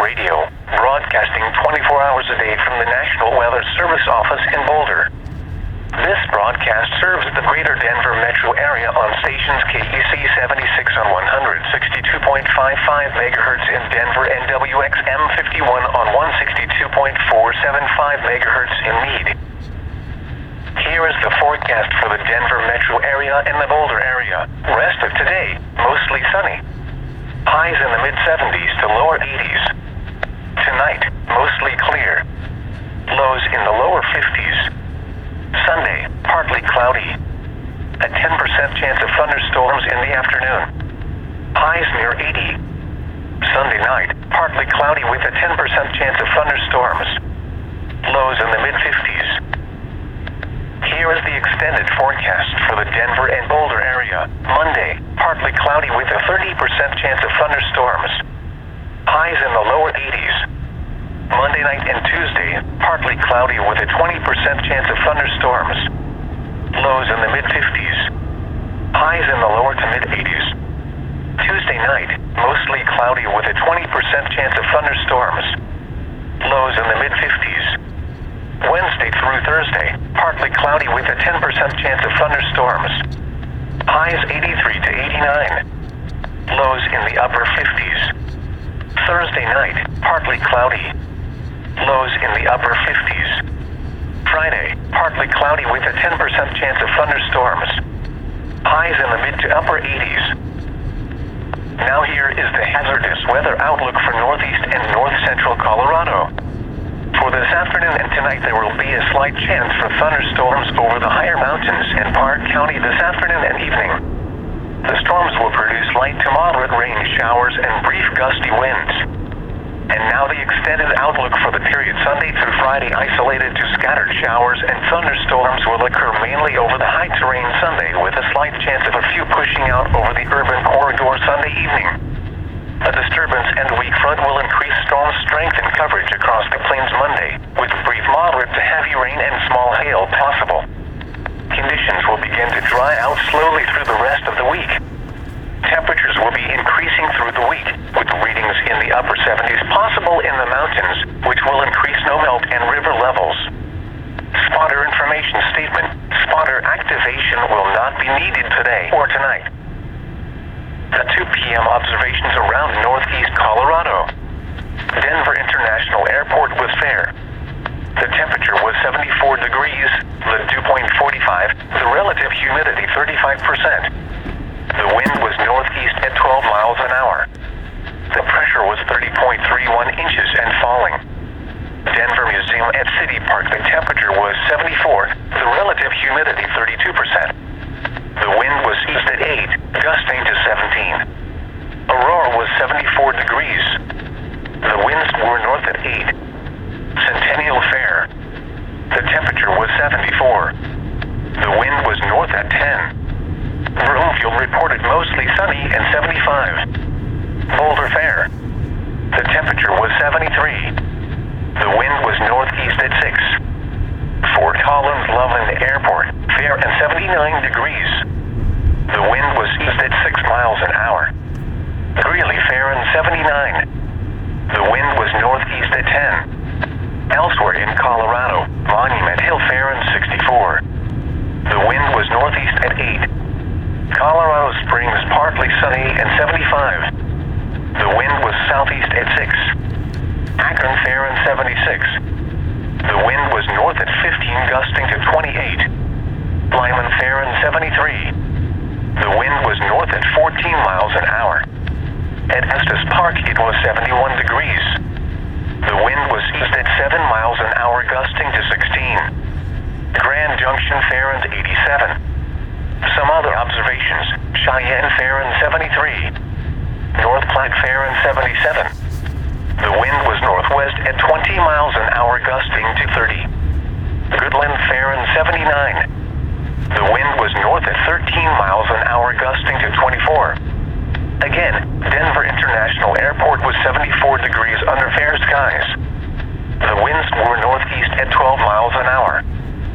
Radio, broadcasting 24 hours a day from the National Weather Service office in Boulder. This broadcast serves the greater Denver metro area on stations KEC 76 on 162.55 MHz in Denver and WXM 51 on 162.475 MHz in Meade. Here is the forecast for the Denver metro area and the Boulder area. Rest of today, mostly sunny. Highs in the mid-70s to lower 80s. Tonight, mostly clear. Lows in the lower 50s. Sunday, partly cloudy. A 10% chance of thunderstorms in the afternoon. Highs near 80. Sunday night, partly cloudy with a 10% chance of thunderstorms. Lows in the mid-50s. Here is the extended forecast for the Denver and Boulder area. Monday, partly cloudy with a 30% chance of thunderstorms. Highs in the lower 80s. Monday night and Tuesday, partly cloudy with a 20% chance of thunderstorms. Lows in the mid-50s. Highs in the lower to mid-80s. Tuesday night, mostly cloudy with a 20% chance of thunderstorms. Lows in the mid-50s. Wednesday through Thursday, partly cloudy with a 10% chance of thunderstorms. Highs 83 to 89. Lows in the upper 50s. Thursday night, partly cloudy. Lows in the upper 50s. Friday, partly cloudy with a 10% chance of thunderstorms. Highs in the mid to upper 80s. Now here is the hazardous weather outlook for northeast and north central Colorado. For this afternoon and tonight, there will be a slight chance for thunderstorms over the higher mountains in Park County this afternoon and evening. The storms will produce light to moderate rain showers and brief gusty winds. And now the extended outlook for the period Sunday through Friday. Isolated to scattered showers and thunderstorms will occur mainly over the high terrain Sunday, with a slight chance of a few pushing out over the urban corridor Sunday evening. A disturbance and weak front will increase storm strength and coverage across the plains Monday, with brief moderate to heavy rain and small hail possible. Conditions will begin to dry out slowly through the rest of the week. Temperatures will be increasing through the week, with readings in the upper 70s possible in the mountains, which will increase snowmelt and river levels. Spotter information statement: spotter activation will not be needed today or tonight. The 2 p.m. observations around northeast Colorado. Denver International Airport was fair. The temperature was 74 degrees, the dew point 45, the relative humidity 35%. The wind was northeast at 12 miles an hour. The pressure was 30.31 inches and falling. Denver Museum at City Park, the temperature was 74, the relative humidity 32%. The wind was east at 8, gusting to 17. Aurora was 74 degrees. The winds were north at 8. Centennial Fair. The temperature was 74. The wind was north at 10. Broomfield reported mostly sunny and 75. Boulder Fair. The temperature was 73. The wind was northeast at 6. Fort Collins Loveland Airport, fair and 79 degrees. The wind was east at 6 miles an hour. Greeley fair and 79. The wind was northeast at 10. Elsewhere in Colorado, Monument Hill fair and 64. The wind was northeast at 8. Colorado Springs partly sunny and 75. The wind was southeast at 6. Akron fair and 76. The wind was north at 15, gusting to 28. Lyman fair and 73. The wind was north at 14 miles an hour. At Estes Park, it was 71 degrees. The wind was east at 7 miles an hour, gusting to 16. Grand Junction fair and 87. Some other observations: Cheyenne fair and 73. North Platte fair and 77. The wind was northwest at 20 miles an hour, gusting to 30. Goodland fair and 79. The wind was north at 13 miles an hour, gusting to 24. Again, Denver International Airport was 74 degrees under fair skies. The winds were northeast at 12 miles an hour.